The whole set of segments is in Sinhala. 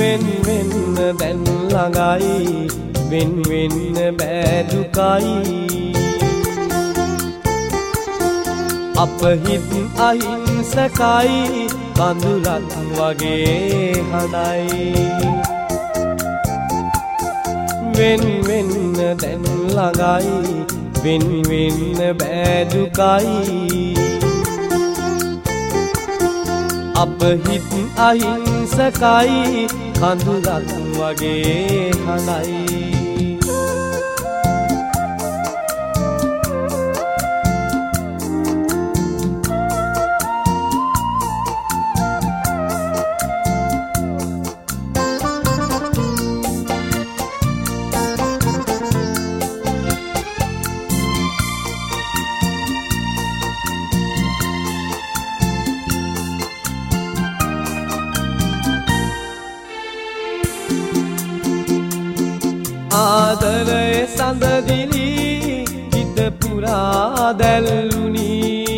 වෙන් වෙන්න දැන් ළඟයි වෙන් වෙන්න බෑ දුකයි අප හිත් අහිංසකයි කඳුලක් වගේ හඬයි වෙන් වෙන්න දැන් ළඟයි වෙන් වෙන්න බෑ දුකයි අප හිත් අහිංසකයි කඳුලක් වගේ හඬයි ආදරය සඳදිලි හිත පුරා දැල්ලුනි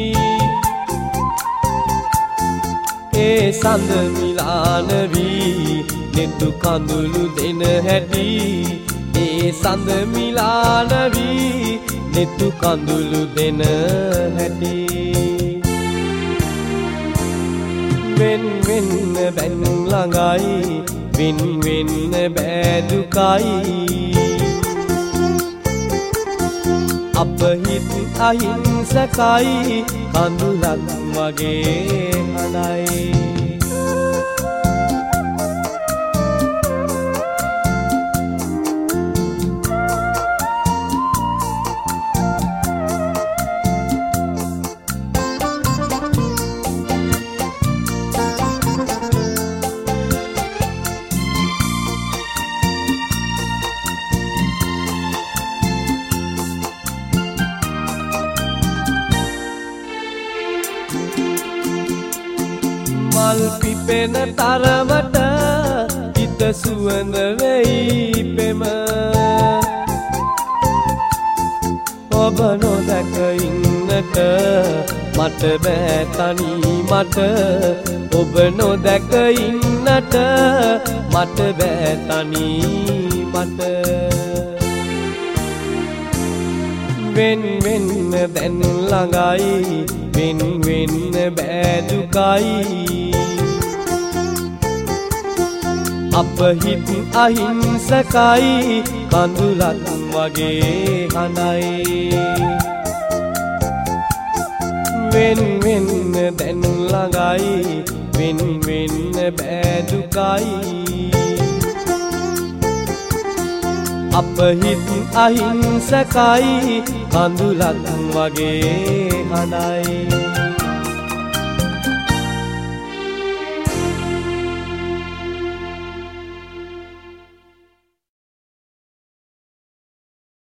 ඒ සඳ මිලාන වී නෙතු කඳුළු දෙන හැටි ඒ සඳ මිලාන වී නෙතු කඳුළු දෙන හැටි වෙන් වෙන්න බැන් ළඟයි වෙන් වෙන්න බෑ දුකයි අප හිත් අහිංසකයි කඳුලක් වගේ හඬයි මල් පිපෙන තරමට හිත සුවඳ වෙයි පෙම ඔබ නොදැක ඉන්නට මට බෑ තනි මට ඔබ නොදැක ඉන්නට මට බෑ තනි මට වෙන් වෙන්න දැන් ළඟයි වෙන් වෙන්න බෑ දුකයි අප හිත් අහිංසකයි කඳුලක් වගේ හඬයි වෙන් වෙන්න දැන් ළඟයි වෙන් වෙන්න බෑ දුකයි අප හිත් අහිංසකයි කඳුලක් වගේ හඬයි